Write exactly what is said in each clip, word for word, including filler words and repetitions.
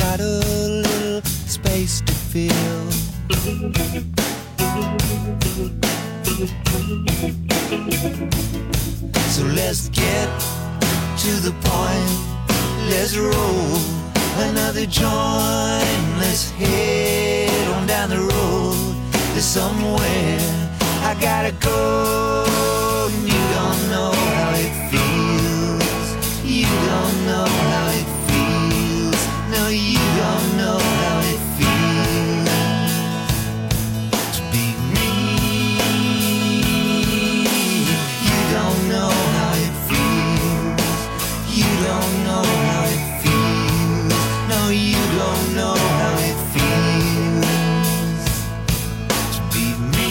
got a little space to fill. So let's get to the point. Let's roll another joint. Let's head on down the road. There's somewhere I gotta go. You don't know how it feels. You don't know how it feels. No, you don't know how it feels to be me. You don't know how it feels. You don't know how it feels. No, you don't know how it feels to be me.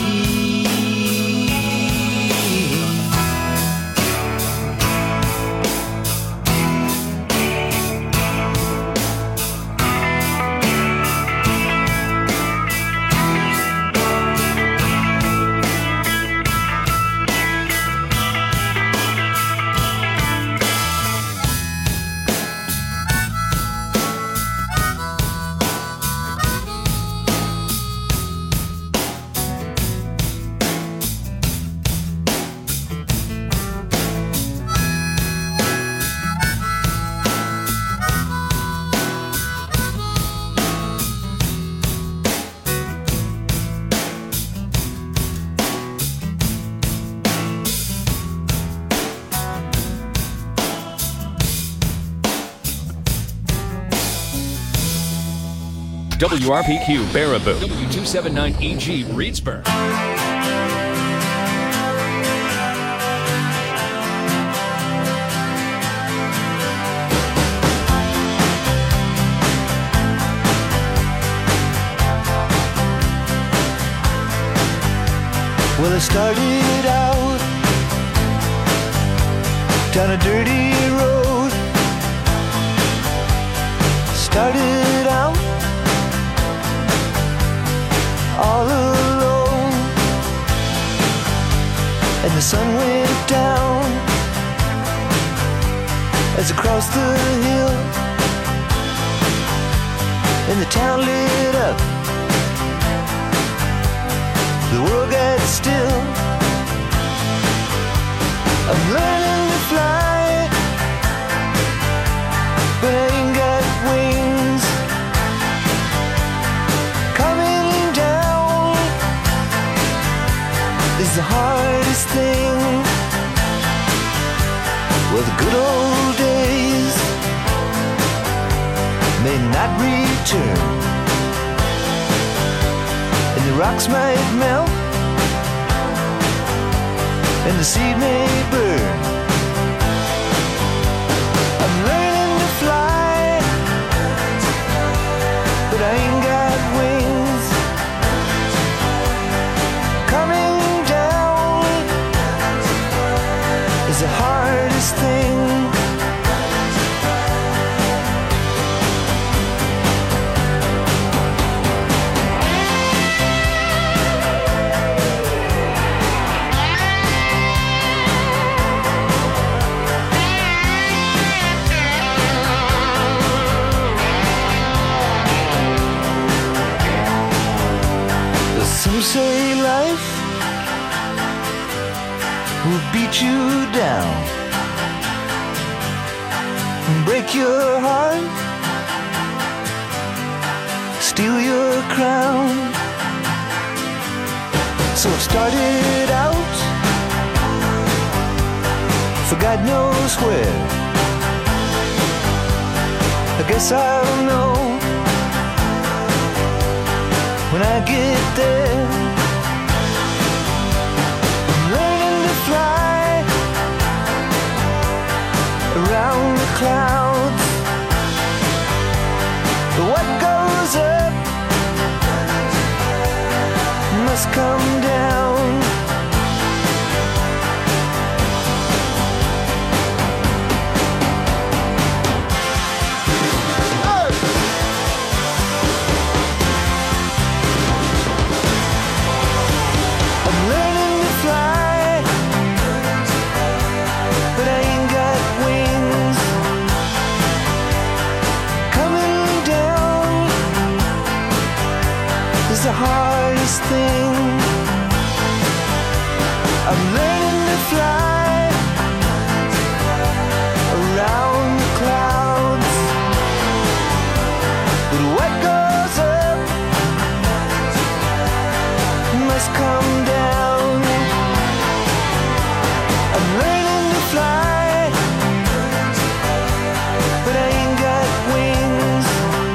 W R P Q Baraboo, W two seventy-nine E G Reedsburg. Well, I started out down a dirty road. Started out all alone, and the sun went down as I crossed the hill, and the town lit up. The world got still. I'm learning to fly, but I ain't got wings. Coming down is the hardest thing. Well, the good old days may not return, and the rocks might melt, and the seed may burn. I'm learning to fly, but I ain't got wings. Coming down is the hardest thing. Some say life will beat you down and break your heart, steal your crown. So I've started out for God knows where. I guess I'll know when I get there. I'm learning to fly around the clouds. What goes up must come down. Down thing. I'm learning to fly around the clouds, but what goes up must come down. I'm learning to fly, but I ain't got wings.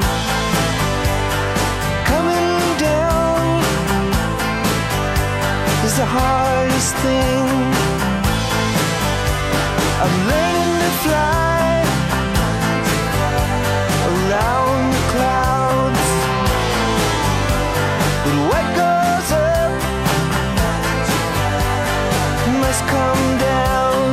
Coming down is the hardest thing. I'm learning to fly around the clouds, but what goes up must come down.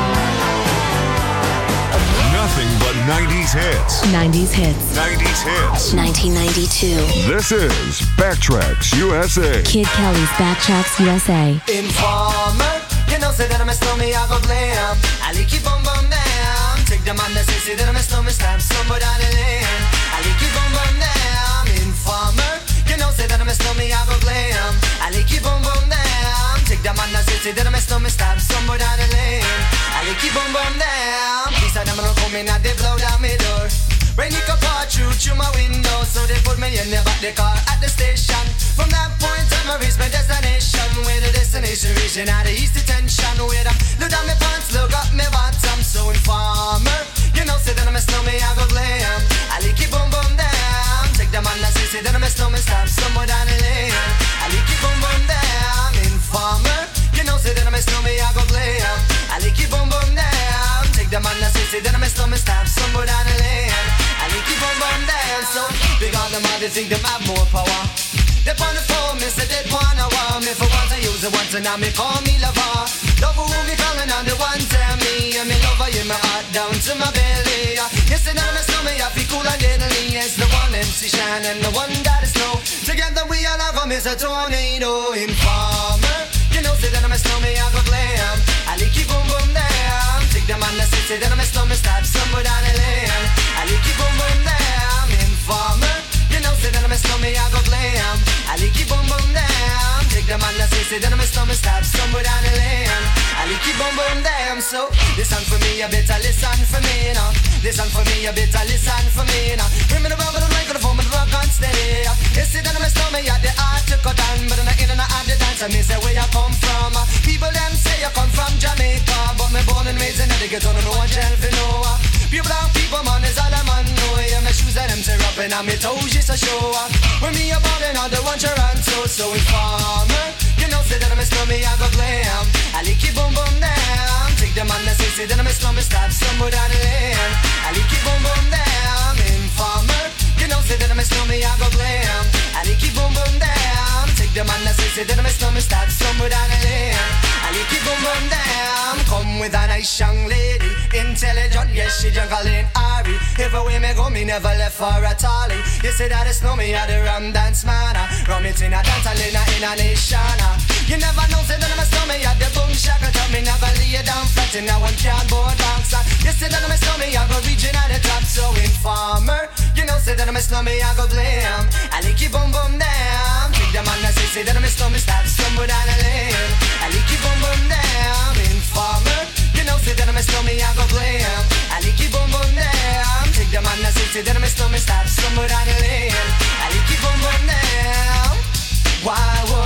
Nothing but nineties hits. nineties hits. nineties hits. nineteen ninety-two. This is Backtracks U S A. Kid Kelly's Backtracks U S A. Informer, you know, say that I'm a snowman, I go blam. I like you boom boom down. Take the man that say, say that I'm a snowman, stamp somewhere down the lane. I like you boom boom down. Informer, you know, say that I'm a snowman, I go blam. I like you boom boom down. Take the man that say, say that I'm a snowman, stamp somewhere down the lane. I like you boom boom down. These are them gonna come in and they blow down my door. Rain it come pour through through my window, so they put me in the back the car at the station. From that point on, I reached my destination. Where the destination region out of east detention. Where I look down my pants, look up my bottom. So informer, you know, say that I'm a snowman, I go glam. I like it boom boom down. Take the man that say, say that I'm a snowman, stop somewhere down the lane. I like it boom boom down. Informer, you know, say that I'm a snowman, I go glam. I like it boom boom down. Take the man that say, say that I'm a snowman, stop somewhere down the lane. I like it boom boom down. So big on them, they think them have more power. They on the phone, me say they wanna want me. For once I use it once and now me call me lover. Love who me calling on the one tell me. And me lover in my heart down to my belly. Yes, and I'm a snowman, I feel cool and deadly. Yes, the one M C Shine and the one that is snow. Together we all have come as a tornado. Informer, you know, say that I'm a snowman, I go glam. I like it boom boom down. Take the man that say, say that I'm a snowman, stop somewhere down the lane. I like it boom boom down. Informer, you know, say that I'm a snowman, I go glam. I like it boom boom down. Take the man that say, say that I'm a snowman, stop somewhere down the lane. I like it boom boom down. So listen for me, you better listen for me now. Listen for me, you better listen for me now. Bring me the rubber, the microphone, the rock on steady. You see that I'm a snowman, yeah, the art to cut down, but I'm not in and out of the dance. I mean, say where you come from. People them say you come from Jamaica, but me born and raised in the ghetto, no one shall fi know. Pure brown people, man, is all I'm on. know. Yeah, my shoes and them tear up and my toes just a show. When me a ballin' on the one Toronto, so informer. You know, say that I'm a slummy, I go glam. I lick it boom boom down. Take the man that say, say that I'm a slummy, start somewhere down the lane. I lick it boom boom down. Informer. You know, say that I'm a slummy, I go glam. I lick it boom boom down. Take the man that say, say that I'm a slummy, start somewhere down the lane. I lick it boom boom down. Come with a nice young lady, intelligent, yes, she jungle in Ari. Everywhere me go, me never left for a tally. You say that it's no me, I the rum dance man. Rum it in a dance, I in a, in a nation. You never know, say that I'm a stomach, I the boom shaka. Tell me never lay you down flat in a one cardboard box. You say that I'm a stomach, I go reaching at the top. So informer, you know, say that I'm a stomach, I go blame. I lick you boom boom down. Take the man that say, say that I'm a stomach, start stumble down the lane. I lick you boom boom down. Informer, you know, say that I'm a stomach, I go blame. I lick you boom boom down. Take the man that say, say that I'm a stomach, start stumble down the lane. I lick you boom boom down. Why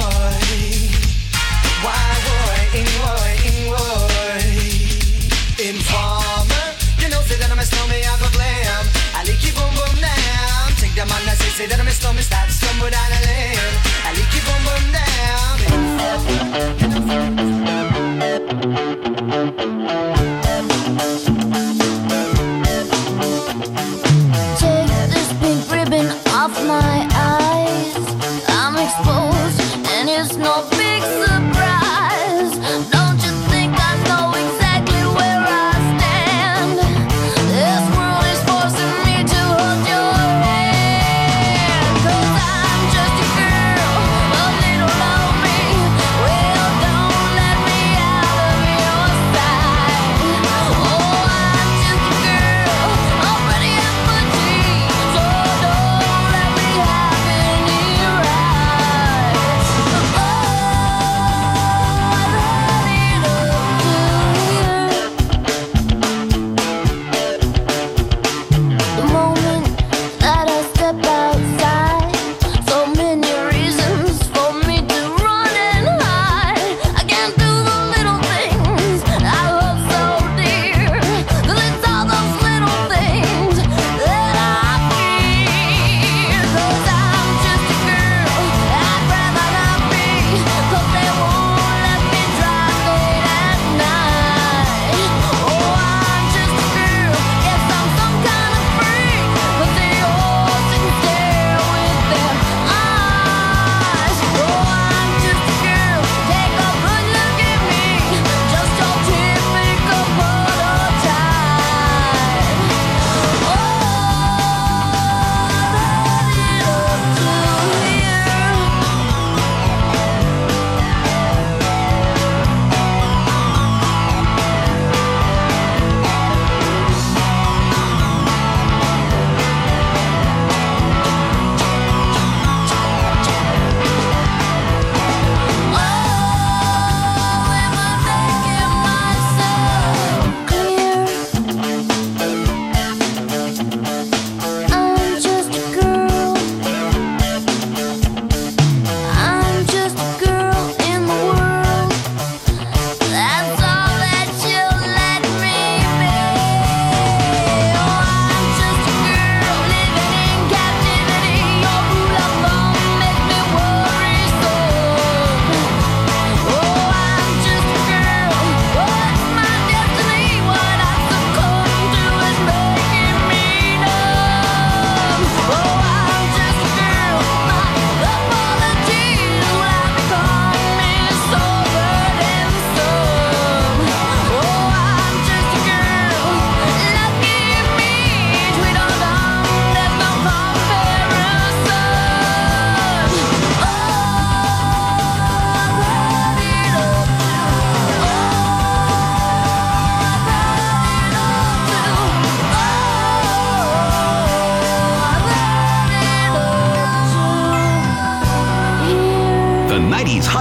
would? Why would? In would? In would? Informer, you know, say that I'm a stomach, I go blame. I lick you boom boom down. Take the man that say, say that I'm a stomach, start stumble down the lane. I lick you boom boom down. Take this pink ribbon off my eyes. I'm exposed and it's no big surprise. Don't you think I know exactly where I stand? This world is forcing me to hold your hand. 'Cause I'm just a girl, a little lonely. Well, don't let me out of your sight.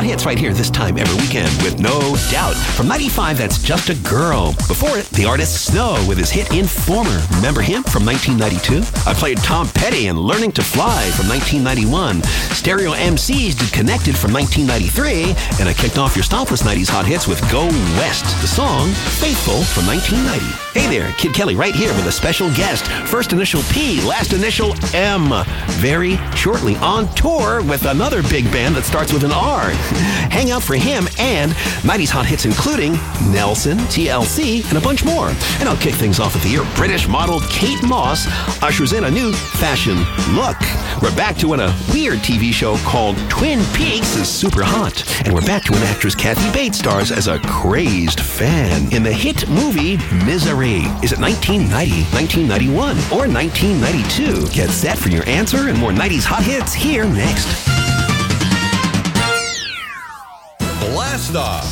Hot Hits right here this time every weekend with No Doubt. From ninety-five, that's Just a Girl. Before it, the artist Snow with his hit Informer. Remember him from nineteen ninety-two? I played Tom Petty and Learning to Fly from nineteen ninety-one. Stereo M Cs did Connected from nineteen ninety-three. And I kicked off your Stompless nineties Hot Hits with Go West, the song Faithful from nineteen ninety. Hey there, Kid Kelly right here with a special guest. First initial P, last initial M. Very shortly on tour with another big band that starts with an R. Hang out for him and nineties Hot Hits including Nelson, T L C, and a bunch more. And I'll kick things off with the year British model Kate Moss ushers in a new fashion look. We're back to when a weird T V show called Twin Peaks is super hot. And we're back to when actress Kathy Bates stars as a crazed fan in the hit movie Misery. Is it nineteen ninety, nineteen ninety-one, or nineteen ninety-two? Get set for your answer and more nineties Hot Hits here next. Blast Off!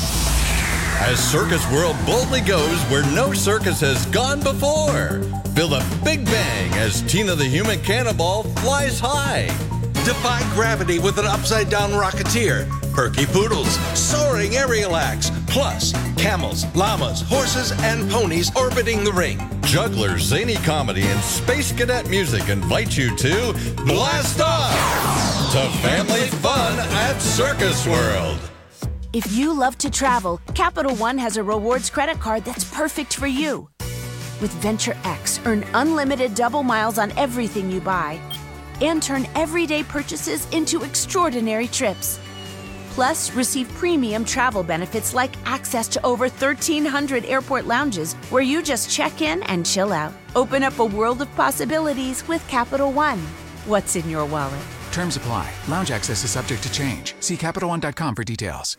As Circus World boldly goes where no circus has gone before. Feel the big bang as Tina the Human Cannonball flies high. Defy gravity with an upside-down rocketeer. Perky poodles, soaring aerial acts, plus camels, llamas, horses, and ponies orbiting the ring. Jugglers, zany comedy, and space cadet music invite you to Blast Off! To family fun at Circus World. If you love to travel, Capital One has a rewards credit card that's perfect for you. With Venture X, earn unlimited double miles on everything you buy and turn everyday purchases into extraordinary trips. Plus, receive premium travel benefits like access to over thirteen hundred airport lounges where you just check in and chill out. Open up a world of possibilities with Capital One. What's in your wallet? Terms apply. Lounge access is subject to change. See Capital One dot com for details.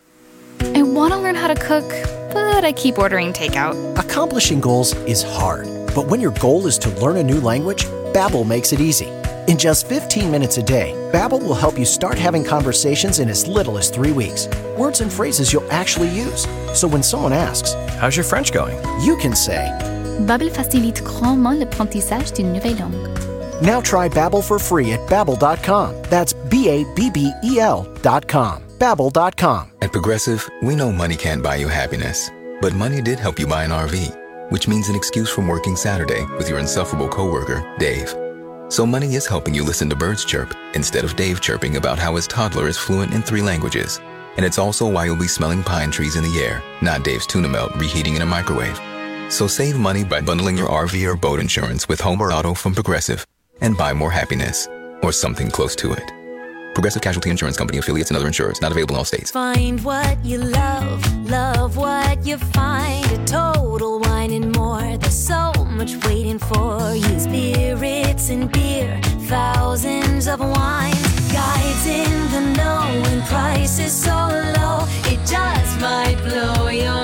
I want to learn how to cook, but I keep ordering takeout. Accomplishing goals is hard, but when your goal is to learn a new language, Babbel makes it easy. In just fifteen minutes a day, Babbel will help you start having conversations in as little as three weeks. Words and phrases you'll actually use. So when someone asks, "How's your French going?" you can say, Babbel facilite grandement l'apprentissage d'une nouvelle langue. Now try Babbel for free at babbel dot com. That's B A B B E L dot com. Babbel dot com. At Progressive, we know money can't buy you happiness. But money did help you buy an R V, which means an excuse from working Saturday with your insufferable coworker, Dave. So money is helping you listen to birds chirp instead of Dave chirping about how his toddler is fluent in three languages. And it's also why you'll be smelling pine trees in the air, not Dave's tuna melt reheating in a microwave. So save money by bundling your R V or boat insurance with home or auto from Progressive and buy more happiness, or something close to it. Progressive Casualty Insurance Company, affiliates, and other insurers. Not available in all states. Find what you love, love what you find. A Total Wine and More. There's so much waiting for you. Spirits and beer, thousands of wines. Guides in the know and prices so low. It just might blow your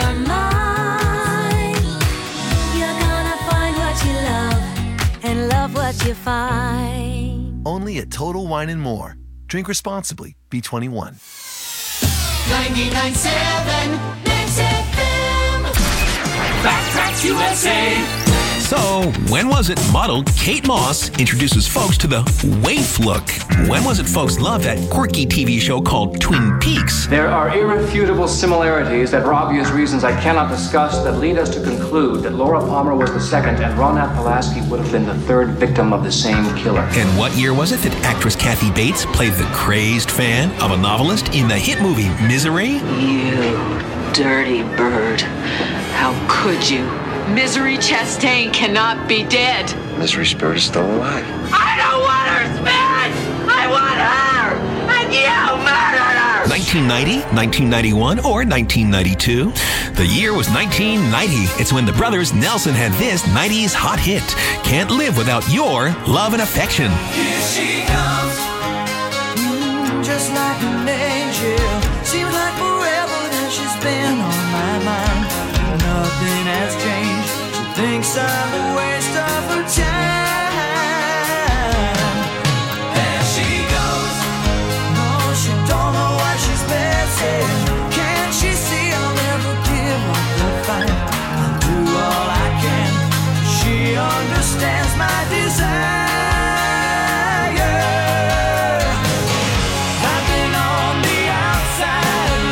mind. You're gonna find what you love and love what you find. Only at Total Wine and More. Drink responsibly. B twenty-one. ninety-nine point seven Mix F M. Backtracks U S A. So, when was it model Kate Moss introduces folks to the waif look? When was it folks loved that quirky T V show called Twin Peaks? There are irrefutable similarities that, for obvious reasons I cannot discuss, that lead us to conclude that Laura Palmer was the second and Ronat Pulaski would have been the third victim of the same killer. And what year was it that actress Kathy Bates played the crazed fan of a novelist in the hit movie Misery? You dirty bird. How could you? Misery Chastain cannot be dead. Misery Spirit is still alive. I don't want her, Smith! I want her! And you murdered her! nineteen ninety, nineteen ninety-one, or nineteen ninety-two? The year was nineteen ninety. It's when the brothers Nelson had this nineties hot hit, Can't Live Without Your Love and Affection. Here she comes, mm, just like an angel. Seems like forever that she's been on my mind. Nothing has changed. She thinks I'm a waste of her time. There she goes. No, she don't know what she's missing. Can't she see I'll never give up the fight? I'll do all I can. She understands my desire. I've been on the outside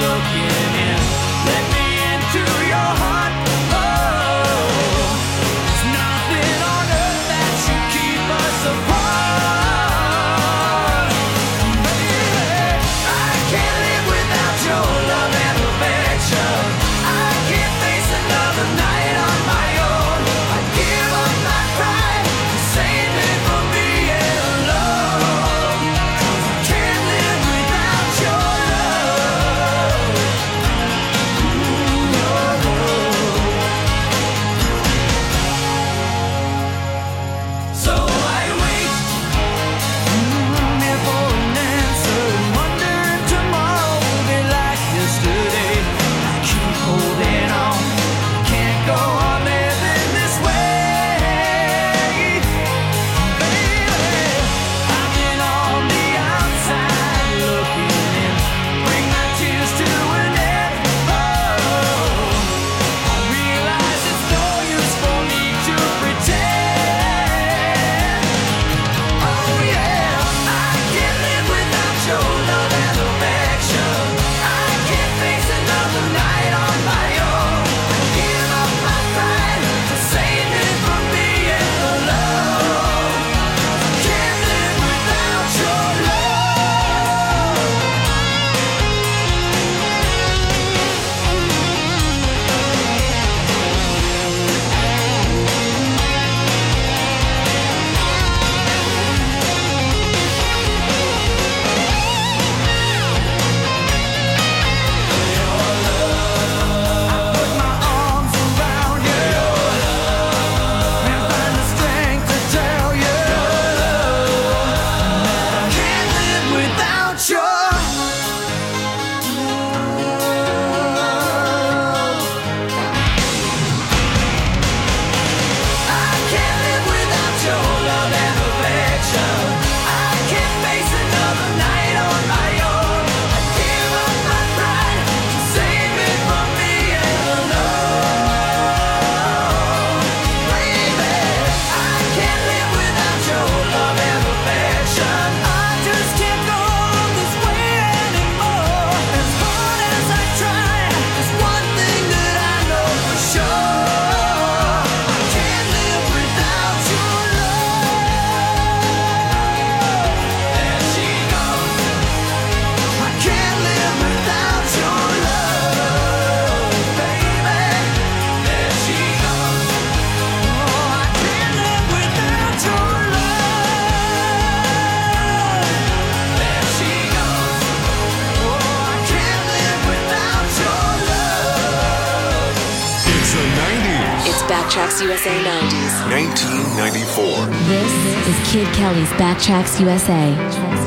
Backtracks U S A nineties. nineteen ninety-four. This is Kid Kelly's Backtracks U S A.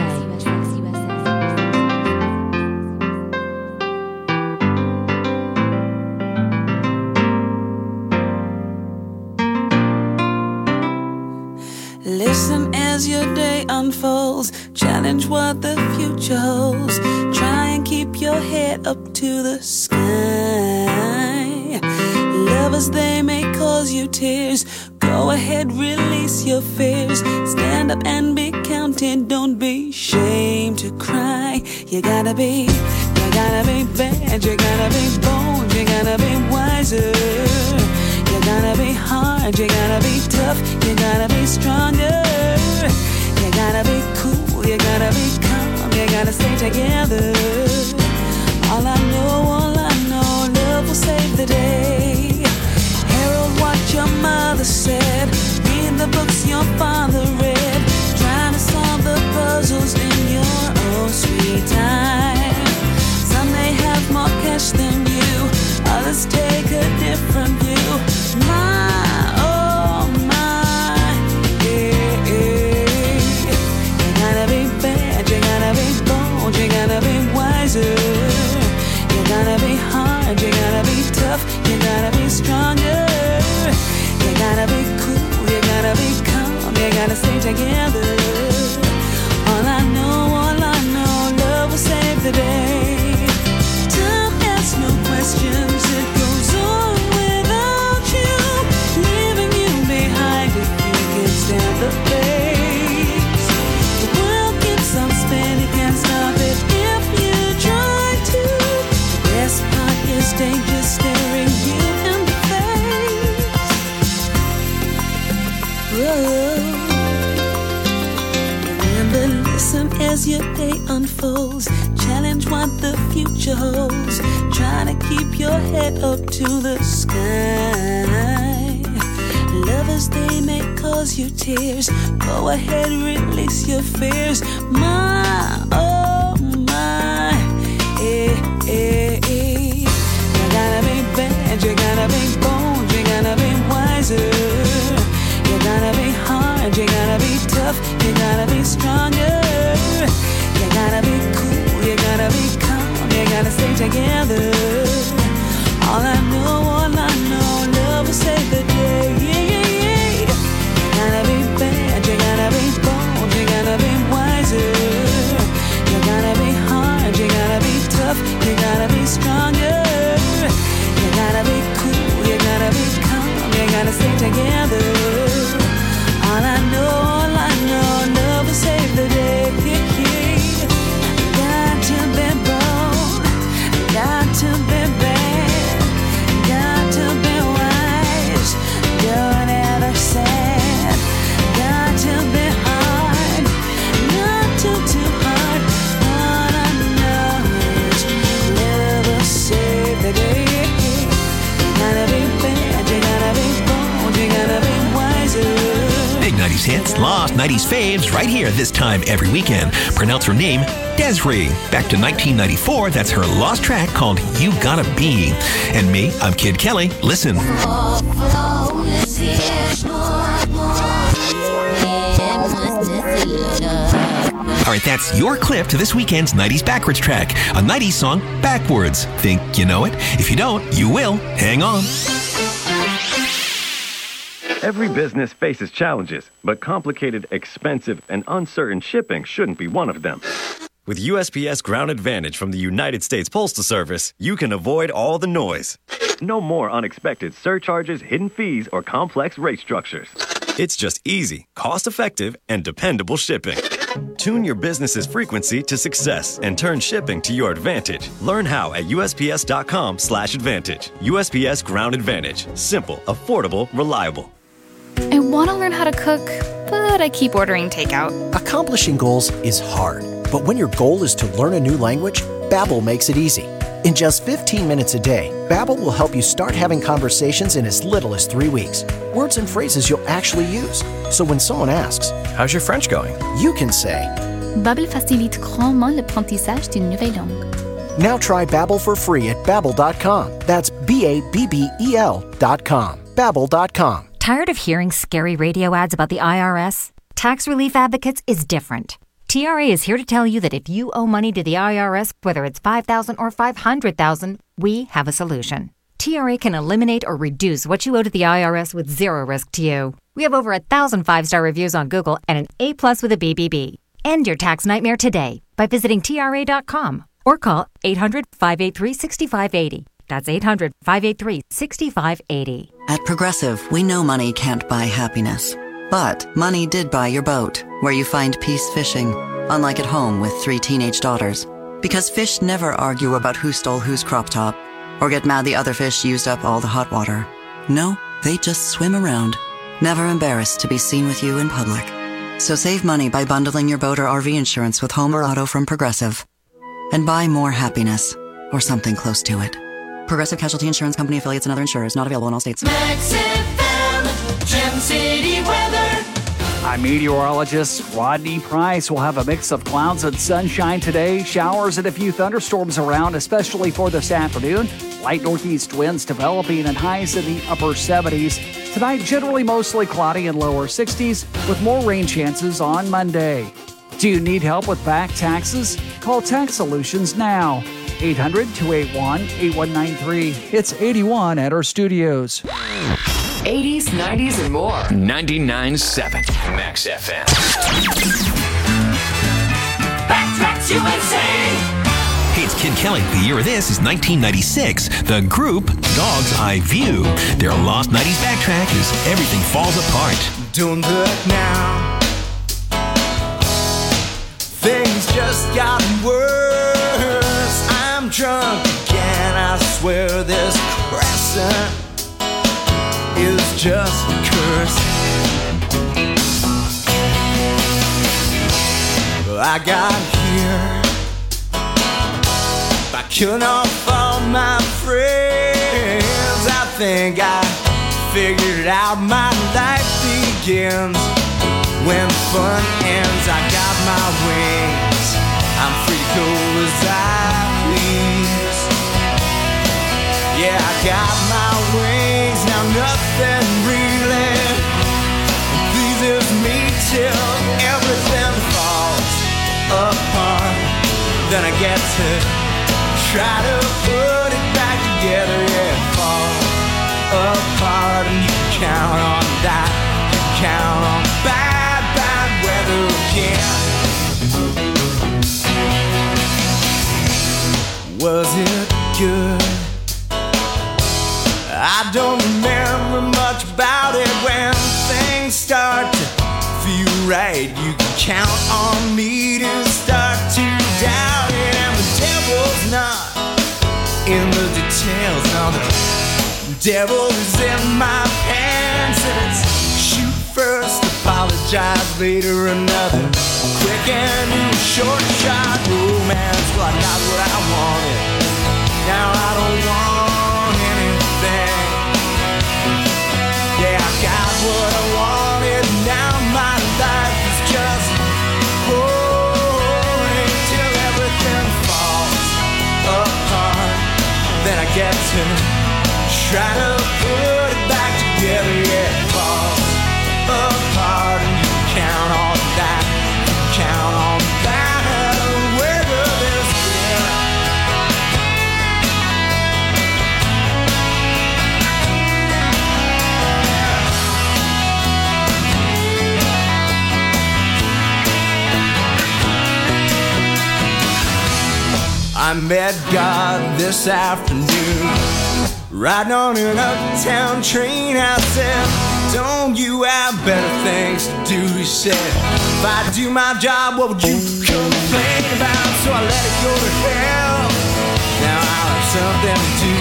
Listen as your day unfolds. Challenge what the future holds. Try and keep your head up to the sky. Lovers, they may cause you tears. Go ahead, release your fears. Stand up and be counted. Don't be ashamed to cry. You gotta be, you gotta be bad. You gotta be bold. You gotta be wiser. You gotta be hard, you gotta be tough, you gotta be stronger. You gotta be cool, you gotta be calm, you gotta stay together. All I know, all I know, love will save the day. Herald what your mother said, read the books your father read, trying to solve the puzzles in your own sweet time. Some may have more cash than you, others take a different view. My, oh my, yeah, yeah. You gotta be bad, you gotta be bold, you gotta be wiser. You gotta be hard, you gotta be tough, you gotta be stronger. You gotta be cool, you gotta be calm, you gotta stay together. All I know, all I know, love will save the day. Time asks no questions, it goes on without you, leaving you behind if you can stand the pace. The world keeps on spinning, can't stop it if you try to. The best part is danger staring you in the face. Whoa. Remember, listen as your day unfolds. Challenge what the future holds. Try to keep your head up to the sky. Lovers, they may cause you tears. Go ahead, release your fears. My, oh my, eh, eh, eh. You gotta be bad, you gotta be bold, you gotta be wiser. You gotta be hard, you gotta be tough, you gotta be stronger. You gotta be cool, you gotta be calm, you gotta stay together. All I know, all I know, love will save the day. Yeah, yeah, yeah. You gotta be bad, you gotta be bold, you gotta be wiser. You gotta be hard, you gotta be tough, you gotta be stronger. You gotta be cool, you gotta be calm, you gotta stay together. All I know, all I know, love will save the day. Yeah, yeah. Got to be bold, got to be bad, got to be wise, don't ever sad. Got to be hard, not too, too hard. All I know is love will save the day. You gotta be bad, you gotta be bold, you gotta be wiser. Big nineties hits, lost nineties faves, right here this time every weekend. Pronounce her name, Des'ree. Back to nineteen ninety-four, that's her lost track called You Gotta Be. And me, I'm Kid Kelly. Listen. All right, that's your clip to this weekend's nineties Backwards track. A nineties song backwards. Think you know it? If you don't, you will. Hang on. Every business faces challenges, but complicated, expensive, and uncertain shipping shouldn't be one of them. With U S P S Ground Advantage from the United States Postal Service, you can avoid all the noise. No more unexpected surcharges, hidden fees, or complex rate structures. It's just easy, cost-effective, and dependable shipping. Tune your business's frequency to success and turn shipping to your advantage. Learn how at U S P S dot com slash advantage. U S P S Ground Advantage. Simple, affordable, reliable. I want to learn how to cook, but I keep ordering takeout. Accomplishing goals is hard, but when your goal is to learn a new language, Babbel makes it easy. In just fifteen minutes a day, Babbel will help you start having conversations in as little as three weeks. Words and phrases you'll actually use. So when someone asks, "How's your French going?" you can say, Babbel facilite grandement l'apprentissage d'une nouvelle langue. Now try Babbel for free at babbel dot com. That's B A B B E L dot com. Babbel dot com. Tired of hearing scary radio ads about the I R S? Tax Relief Advocates is different. T R A is here to tell you that if you owe money to the I R S, whether it's five thousand dollars or five hundred thousand dollars, we have a solution. T R A can eliminate or reduce what you owe to the I R S with zero risk to you. We have over a thousand five-star reviews on Google and an A plus with a B B B. End your tax nightmare today by visiting T R A dot com or call eight hundred, five eight three, six five eight zero. That's eight hundred, five eight three, six five eight zero. At Progressive, we know money can't buy happiness. But money did buy your boat, where you find peace fishing, unlike at home with three teenage daughters. Because fish never argue about who stole whose crop top, or get mad the other fish used up all the hot water. No, they just swim around, never embarrassed to be seen with you in public. So save money by bundling your boat or R V insurance with home or auto from Progressive. And buy more happiness, or something close to it. Progressive Casualty Insurance Company, affiliates, and other insurers. Not available in all states. Max F M, Gem City weather. I'm meteorologist Rodney Price. We'll have a mix of clouds and sunshine today. Showers and a few thunderstorms around, especially for this afternoon. Light northeast winds developing and highs in the upper seventies. Tonight, generally mostly cloudy and lower sixties with more rain chances on Monday. Do you need help with back taxes? Call Tax Solutions now. eight hundred, two eight one, eight one nine three. It's eighty-one at our studios. eighties, nineties, and more. ninety-nine point seven Max F M. Backtracks U S A. Hey, it's Kid Kelly. The year of this is nineteen ninety-six. The group Dog's Eye View. Their lost nineties backtrack is Everything Falls Apart. Don't look now. Things just got worse. I'm drunk again. I swear this crescent is just a curse. I got here by killing off all my friends. I think I figured out my life begins when fun ends. I got my wings, I'm free to go as I please. Yeah, I got my wings, now nothing really pleases me till everything falls apart. Then I get to try to put it back together. Yeah, it falls apart, and you can count on that. You can count on bad, bad weather again. Was it good? I don't remember much about it. When things start to feel right, you can count on me to start to doubt it. And the devil's not in the details. No, the devil is in my pants. And it's shoot first, apologize later, another quick and short shot romance. Well, I got what I wanted, now I don't want anything. Yeah, I got what I wanted, now my life is just boring till everything falls apart. Then I get to try to put it back together. Yeah, it falls apart, and you count on that, you count on that. Weather this year. I met God this afternoon, riding on an uptown train. I said, don't you have better things to do? He said, if I do my job, what would you complain about? So I let it go to hell, now I'll have something to do.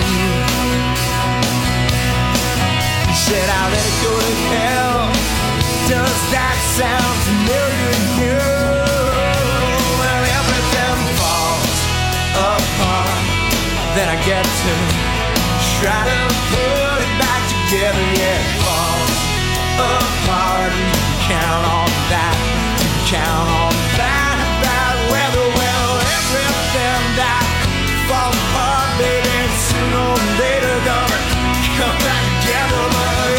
He said, I'll let it go to hell. Does that sound familiar to you? Well, everything falls apart. Then I get to try to put it back together. Yeah, it falls apart, and you can count on that, you can count on that. Bad weather, well, everything that falls apart, baby, sooner or later gonna come back together. But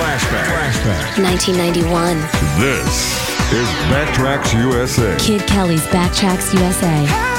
Flashback. Flashback. nineteen ninety-one. This is Backtracks U S A. Kid Kelly's Backtracks U S A.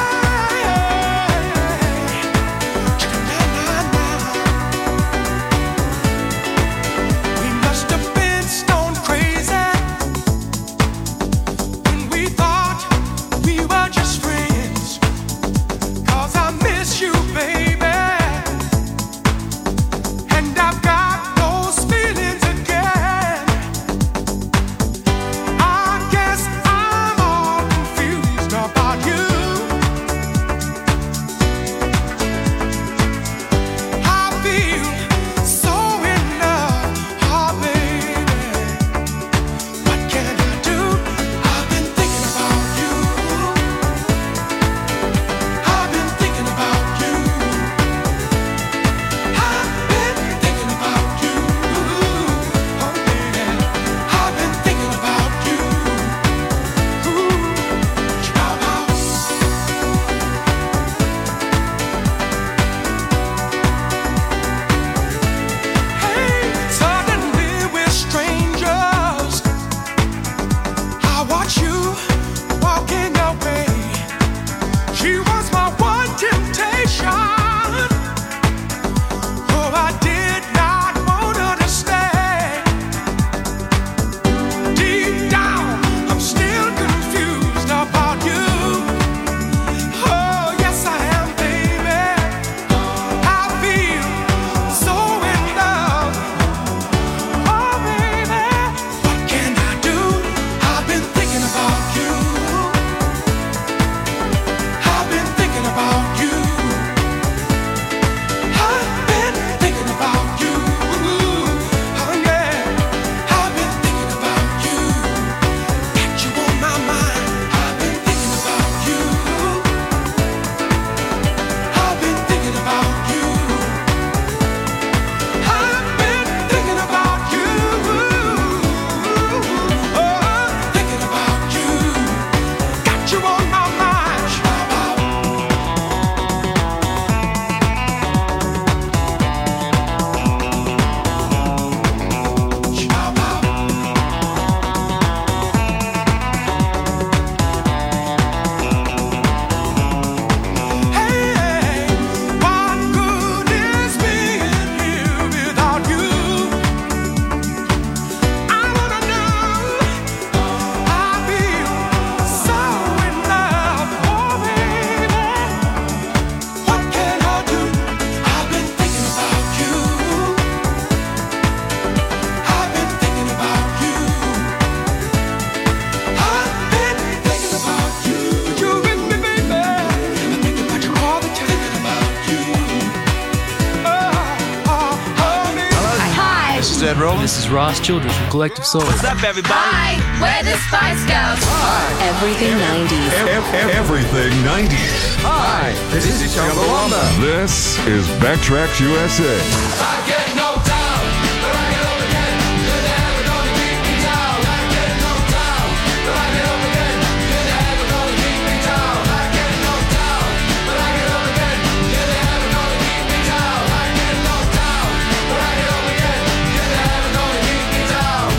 This is Ross Childress from Collective Soul. What's up, everybody? Hi, we're the Spice Girls. Hi. Everything nineties. E- everything nineties. Hi, this, this is Chumbawamba. This is Backtracks U S A. I get no doubt, but I get up again. You're never gonna keep me down. I get no doubt, but I get up again. You're never gonna keep me down. I get no doubt, but I get up again. You're never gonna keep me down. I get no doubt, but I get up again. You're never gonna keep me down.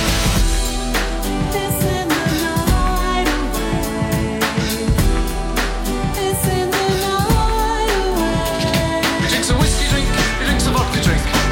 It's in the night away. It's in the night away. He drinks a whiskey drink, he drinks a vodka drink.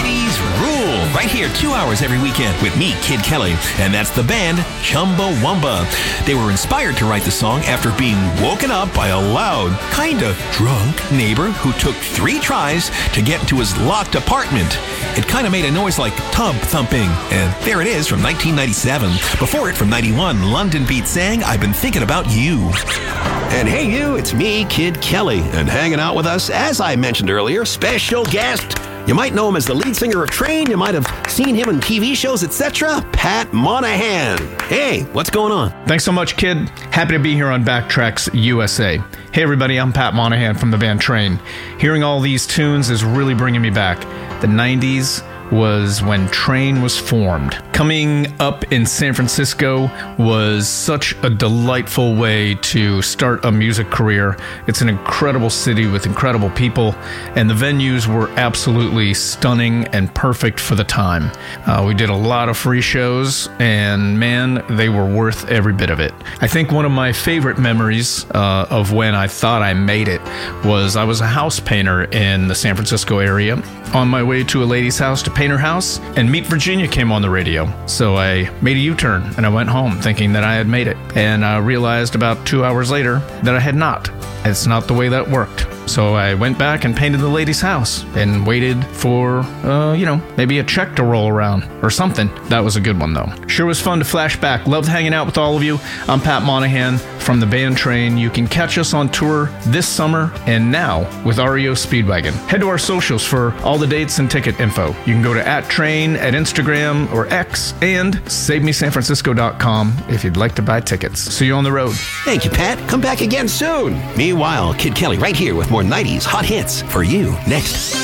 nineties rule. Right here, two hours every weekend with me, Kid Kelly. And that's the band Chumbawamba. They were inspired to write the song after being woken up by a loud, kind of drunk neighbor who took three tries to get into his locked apartment. It kind of made a noise like tub thumping. And there it is from nineteen ninety-seven. Before it, from ninety-one, London Beat sang I've Been Thinking About You. And hey you, it's me, Kid Kelly. And hanging out with us, as I mentioned earlier, special guest. You might know him as the lead singer of Train. You might have seen him in T V shows, et cetera. Pat Monahan. Hey, what's going on? Thanks so much, kid. Happy to be here on Backtracks U S A. Hey, everybody, I'm Pat Monahan from the band Train. Hearing all these tunes is really bringing me back. The nineties was when Train was formed. Coming up in San Francisco was such a delightful way to start a music career. It's an incredible city with incredible people, and the venues were absolutely stunning and perfect for the time. Uh, we did a lot of free shows, and man, they were worth every bit of it. I think one of my favorite memories uh, of when I thought I made it was I was a house painter in the San Francisco area, on my way to a lady's house to paint her house, and Meet Virginia came on the radio. So I made a U-turn and I went home thinking that I had made it, and I realized about two hours later that I had not. It's not the way that worked. So I went back and painted the lady's house and waited for, uh, you know, maybe a check to roll around or something. That was a good one, though. Sure was fun to flash back. Loved hanging out with all of you. I'm Pat Monahan from the band Train. You can catch us on tour this summer and now with R E O Speedwagon. Head to our socials for all the dates and ticket info. You can go to at Train at Instagram or X and save me san francisco dot com if you'd like to buy tickets. See you on the road. Thank you, Pat. Come back again soon. Meanwhile, Kid Kelly right here with more nineties hot hits for you next.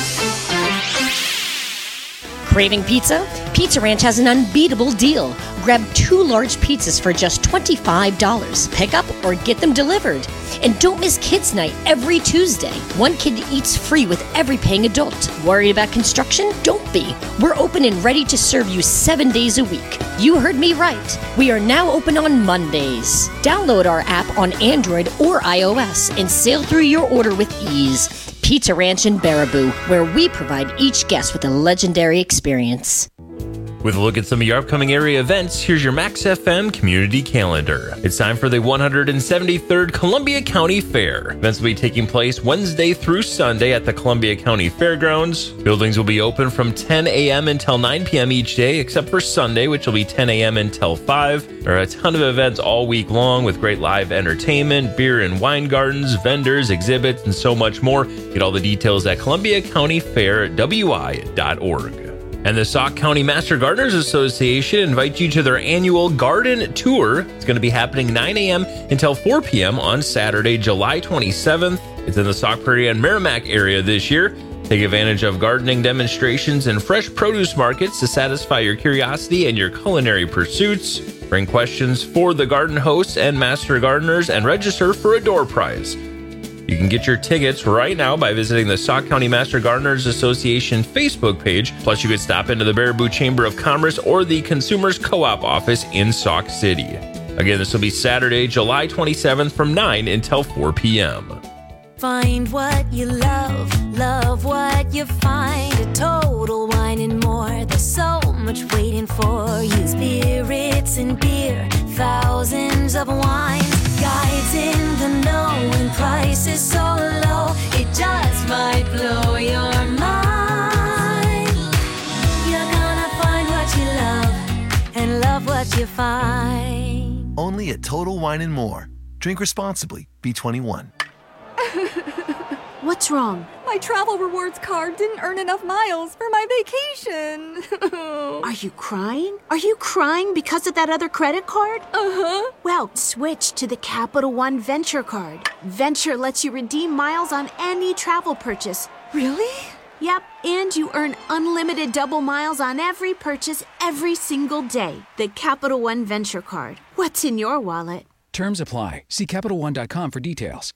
Craving pizza? Pizza Ranch has an unbeatable deal. Grab two large pizzas for just twenty-five dollars. Pick up or get them delivered. And don't miss Kids Night every Tuesday. One kid eats free with every paying adult. Worried about construction? Don't be. We're open and ready to serve you seven days a week. You heard me right. We are now open on Mondays. Download our app on Android or iOS and sail through your order with ease. Pizza Ranch in Baraboo, where we provide each guest with a legendary experience. With a look at some of your upcoming area events, here's your Max F M community calendar. It's time for the one hundred seventy-third Columbia County Fair. Events will be taking place Wednesday through Sunday at the Columbia County Fairgrounds. Buildings will be open from ten a.m. until nine p.m. each day, except for Sunday, which will be ten a.m. until five. There are a ton of events all week long with great live entertainment, beer and wine gardens, vendors, exhibits, and so much more. Get all the details at columbia county fair w i dot org. And the Sauk County Master Gardeners Association invites you to their annual garden tour. It's going to be happening nine a.m. until four p.m. on Saturday, July twenty-seventh. It's in the Sauk Prairie and Merrimack area this year. Take advantage of gardening demonstrations and fresh produce markets to satisfy your curiosity and your culinary pursuits. Bring questions for the garden hosts and master gardeners and register for a door prize. You can get your tickets right now by visiting the Sauk County Master Gardeners Association Facebook page. Plus, you could stop into the Baraboo Chamber of Commerce or the Consumers Co-op office in Sauk City. Again, this will be Saturday, July twenty-seventh from nine until four p.m. Find what you love, love what you find. A Total Wine and More. There's so much waiting for you. Spirits and beer, thousands of wines. Guides in the know and prices so low, it just might blow your mind. You're gonna find what you love and love what you find. Only at Total Wine and More. Drink responsibly. B twenty-one. What's wrong? My travel rewards card didn't earn enough miles for my vacation. Are you crying? Are you crying because of that other credit card? Uh-huh. Well, switch to the Capital One Venture card. Venture lets you redeem miles on any travel purchase. Really? Yep, and you earn unlimited double miles on every purchase every single day. The Capital One Venture card. What's in your wallet? Terms apply. See Capital One dot com for details.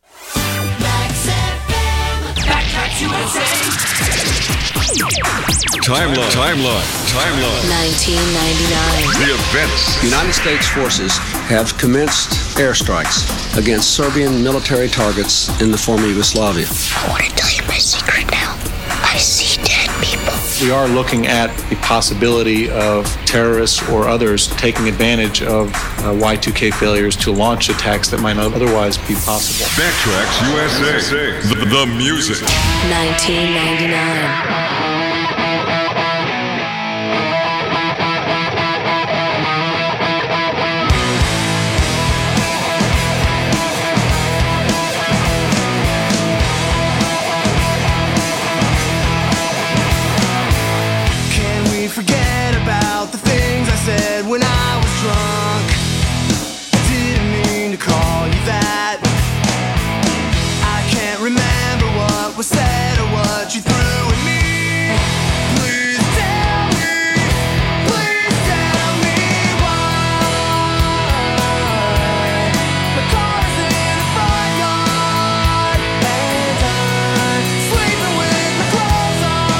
Backtracks U S A. Timeline. Timeline. Timeline. nineteen ninety-nine. The events. United States forces have commenced airstrikes against Serbian military targets in the former Yugoslavia. I want to tell you my secret now. I see dead people. we are looking at the possibility of terrorists or others taking advantage of uh, Y two K failures to launch attacks that might not otherwise be possible. Backtracks U S A, the, the music. nineteen ninety-nine. Forget about the things I said when I was drunk. I didn't mean to call you that. I can't remember what was said or what you threw at me. Please tell me, please tell me why. The car's in the front yard and I'm sleeping with my clothes on.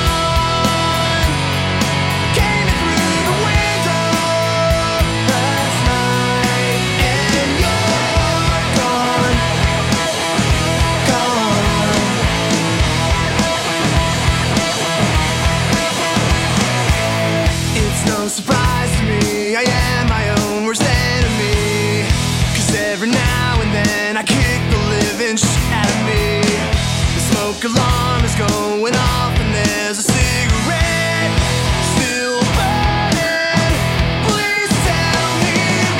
Surprise to me, I am my own worst enemy. Cause every now and then I kick the living shit out of me. The smoke alarm is going off and there's a cigarette still burning. Please tell me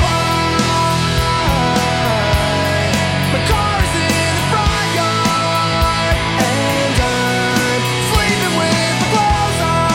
why. My car's in the front yard and I'm sleeping with my clothes on.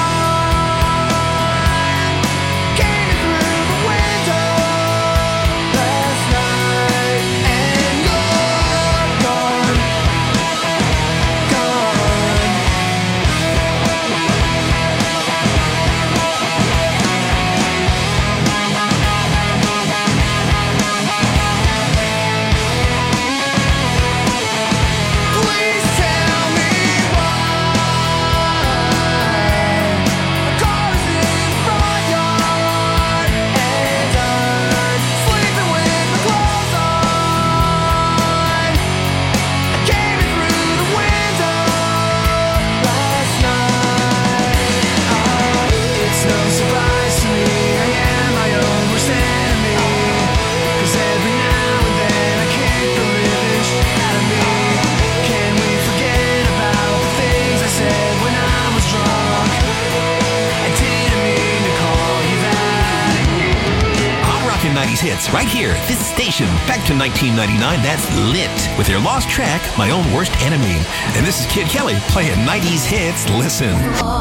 nineties hits right here, this station. Back to nineteen ninety-nine, that's lit. With their lost track, My Own Worst Enemy. And this is Kid Kelly playing nineties hits. Listen.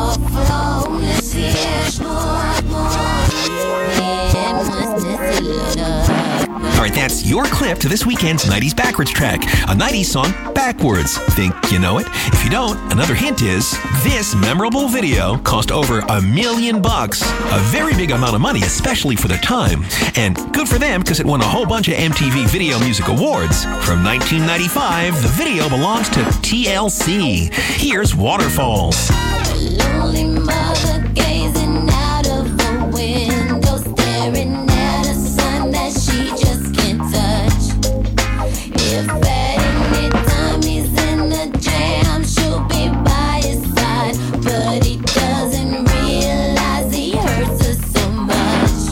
All right, that's your clip to this weekend's nineties Backwards track. A nineties song backwards. Think you know it? If you don't, another hint is this memorable video cost over a million bucks. A very big amount of money, especially for the time. And good for them because it won a whole bunch of M T V Video Music Awards. From nineteen ninety-five, the video belongs to T L C. Here's Waterfalls. Lonely mother gazing out of the window, staring at a sun that she just can't touch. If at any time he's in a jam, she'll be by his side, but he doesn't realize he hurts her so much.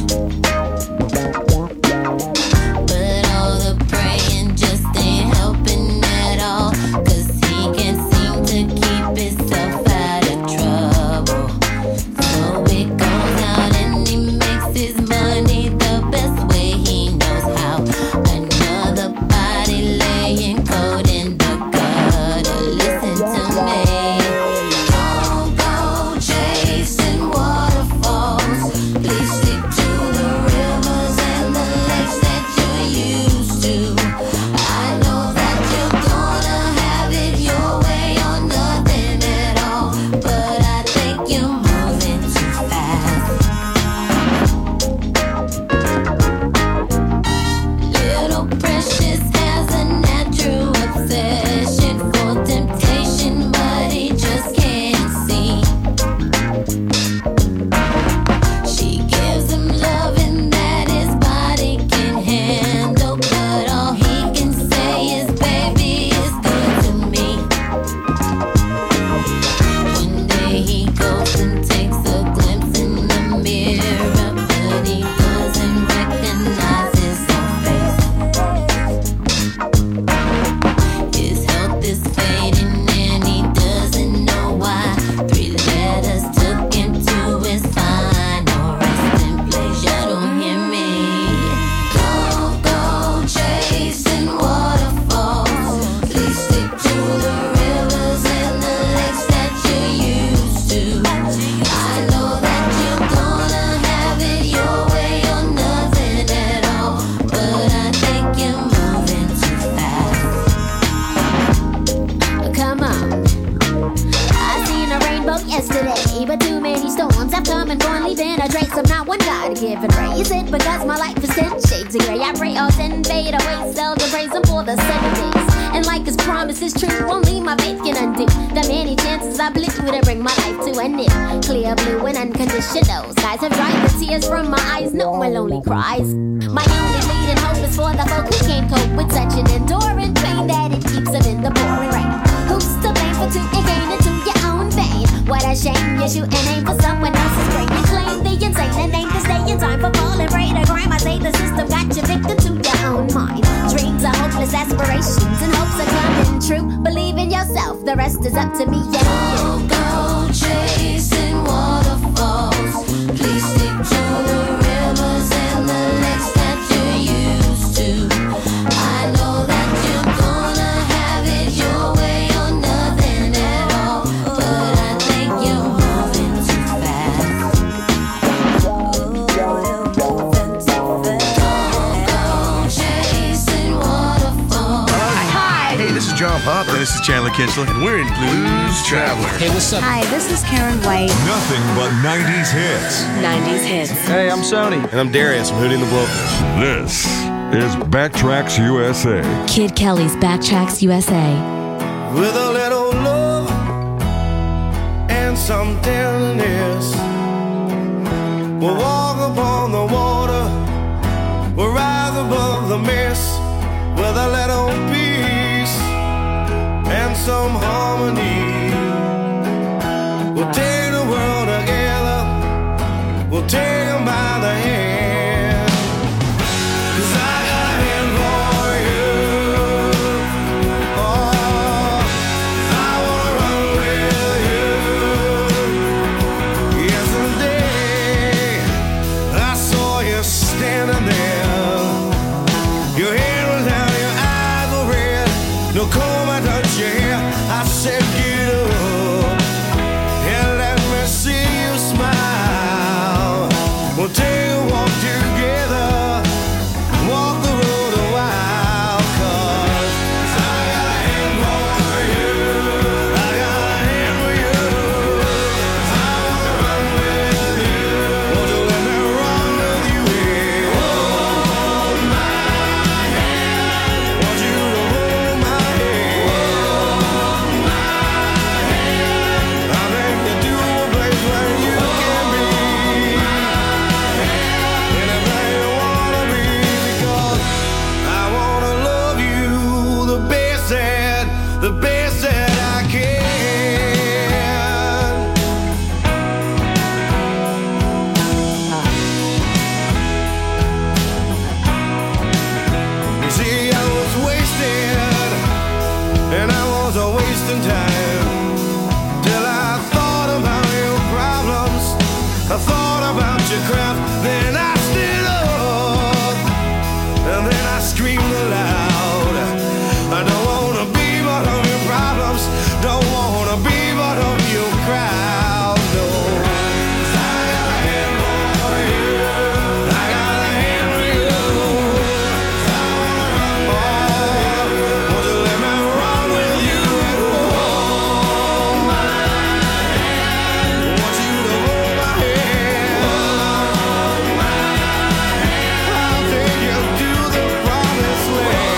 But all the praying just ain't helping at all, 'cause he can't seem to keep himself out of trouble. These storms have come and gone, leaving a trace of not one God-given ray. Is it because my life is ten shades of gray? I pray all ten fade away, seldom praise him for the seven days. And like his promise is true, only my faith can undo the many chances I blew to bring my life to an end. Clear blue and unconditional skies have dried the tears from my eyes, no more lonely cries. My only leading hope is for the folk who can't cope with such an enduring pain that it keeps them in the pouring rain. Who's to blame for two and gain into your own vein? What a shame, you shoot and aim for someone else's brain. You claim the insane and aim to stay in time for falling prey to crime. I say the system got you victim to your own mind. Dreams are hopeless aspirations and hopes are coming true. Believe in yourself, the rest is up to me. Yeah. Don't go chasing waterfalls. Please stick to the rivers and the lakes that you're used to. I know that you're gonna have it your way or nothing at all, but I think you're moving too fast. Don't go chasing waterfalls. Hi. Hey, this is John Pop. This is Chandler Kinchler, and we're in Blues Traveler. Hey, what's up? Hi, this is Karen White. Nothing but nineties hits. nineties hits. Hey, I'm Sony. And I'm Darius from Hootie and the Blowfish. This is Backtracks U S A. Kid Kelly's Backtracks U S A. With a little love and some tenderness, we'll walk upon the water, we'll rise above the mist. With a little peace and some harmony, we'll take the world together, we'll take them by the hand. 'Cause I got a hand for you. Oh, I wanna run with you. Yesterday I saw you standing there, your head was down, your eyes were red, no comb I touched your hair. I said get up and let me see you smile. We'll take a walk together, walk the road a while. 'Cause I got a hand for you, I got a hand for you. I wanna run with you, won't you let me run with you? Hold my hand, want you to hold my hand. Hold my hand, I'll make you do a place where you can be anything you wanna be, because I wanna love you the best that, the best that I can. You see, I was wasted, and I was a wasting time, till I thought about your problems, I thought about your craft, then I stood up, and then I screamed aloud. I don't wanna be part of your problems, don't wanna be part of your crowd, no. 'Cause I got a hand for you, I got a hand for you. I wanna run with you, won't you let me run with you? Hold my hand, want you to hold my hand. Hold my hand, I'll take you to the promised land.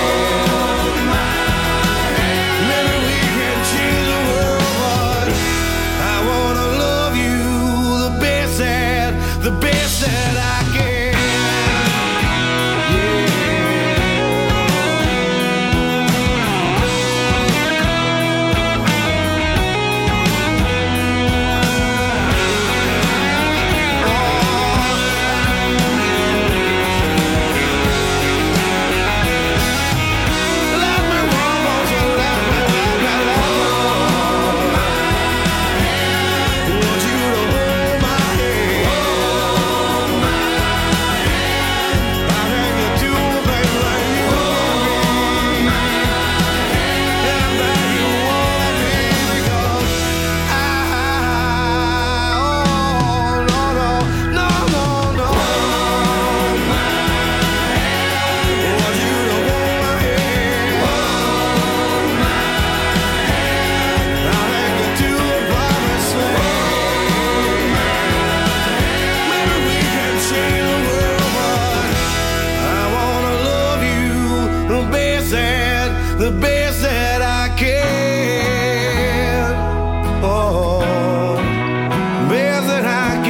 the best that I can. Oh, best that I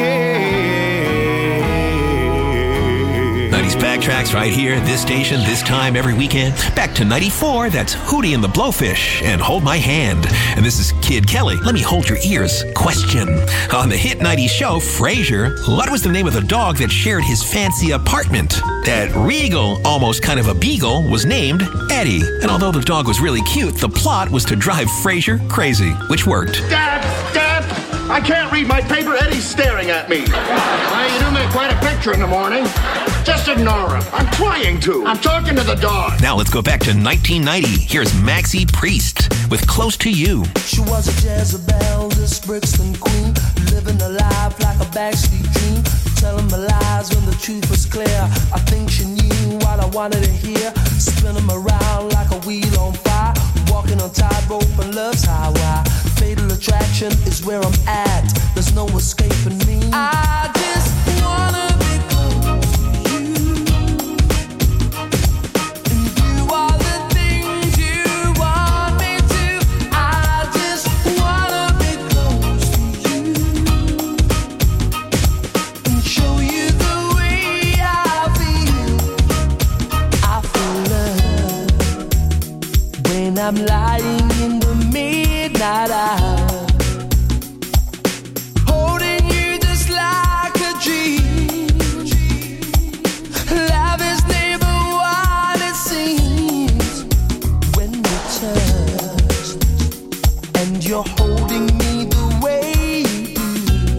can. nineties Backtracks right here, this station, this time every weekend. Back to ninety-four, that's Hootie and the Blowfish and Hold My Hand. And this is Kid Kelly. Let me hold your ears. Question. On the hit nineties show, Frasier, what was the name of the dog that shared his fancy apartment? That regal, almost kind of a beagle, was named Eddie. And although the dog was really cute, the plot was to drive Frasier crazy, which worked. Dad! Dad! I can't read my paper. Eddie's staring at me. Well, you do make quite a picture in the morning. Just ignore him. I'm trying to. I'm talking to the dog. Now let's go back to nineteen ninety. Here's Maxie Priest with Close to You. She was a Jezebel, this Brixton queen, living a life like a backstreet dream, telling my lies when the truth was clear. I think she knew what I wanted to hear, spin them around like a wheel on fire, walking on tightrope and love's highway. Fatal attraction is where I'm at, there's no escaping me. I just wanna be close to you, and do all the things you want me to. I just wanna be close to you, and show you the way I feel. I feel love when I'm lying in the midnight hour, holding you just like a dream. Love is never what it seems when we touch, and you're holding me the way you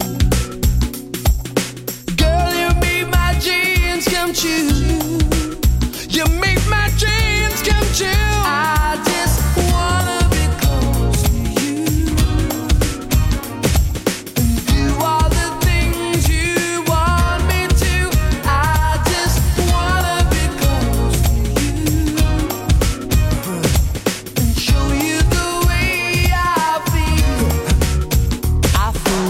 do. Girl, you make my dreams come true. You make my dreams come true. I just wanna be close to you, and do all the things you want me to. I just wanna be close to you, and show you the way I feel. I feel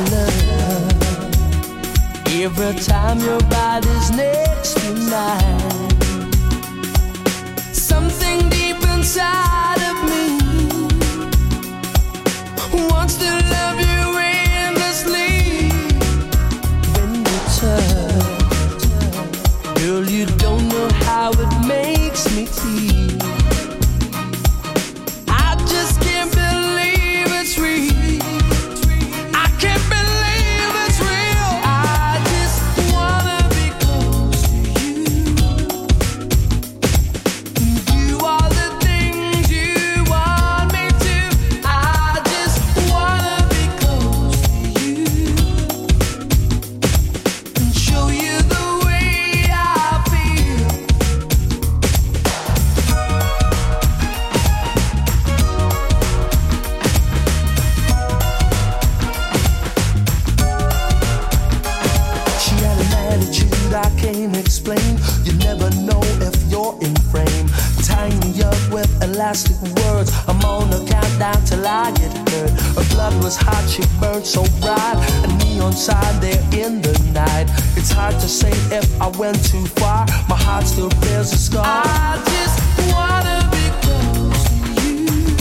love every time your body's next to mine. Something deep inside of me wants to love you endlessly. When we touch, girl, you don't know how it makes me feel. I just can't believe it's real. I can't believe it's real. I just wanna be close to you, and do all the things you want me to. I just wanna be close to you, and show you the way I feel. She had an attitude I can't explain. You never know if you're in frame. Tying me up with elastic words. I'm on a countdown till I get hurt. Her blood was hot, she burned so bright. A neon sign there in the night. It's hard to say if I went too far. My heart still bears a scar. I just wanna be close to you.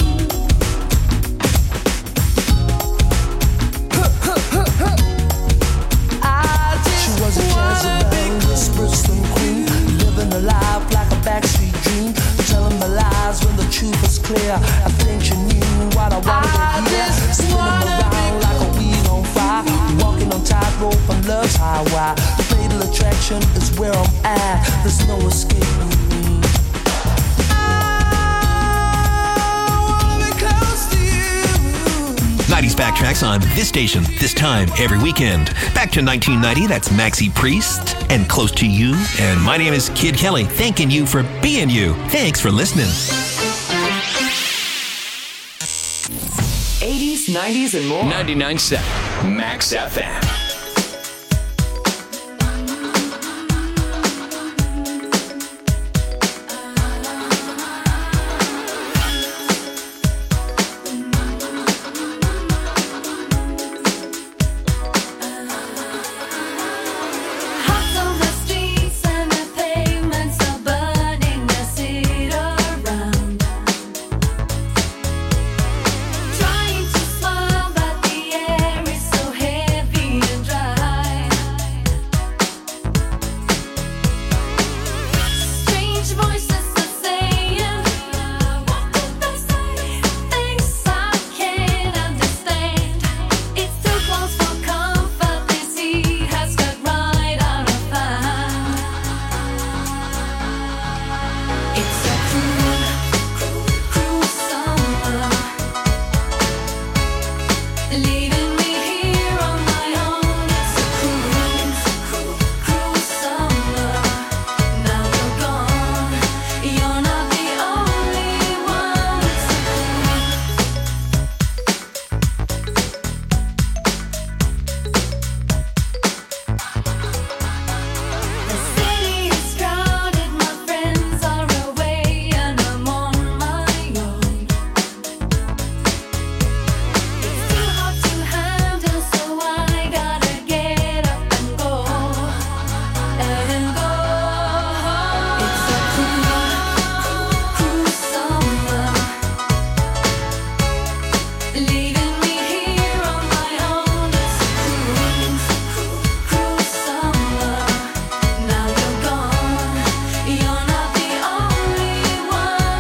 I just she was a Jezebel, this Brixton queen, living a life like a backstreet dream, telling my lies when the truth was clear. I think she knew what I wanted to hear, spinning around like a wheel on fire, walking on tightrope on love's highway. Fatal attraction is where I'm at, there's no escaping me. I wanna be close to you. nineties Backtracks on this station, this time every weekend. Back to nineteen ninety, that's Maxie Priest and Close to You. And my name is Kid Kelly, thanking you for being you. Thanks for listening. eighties, nineties, and more. ninety-nine point seven Max F M.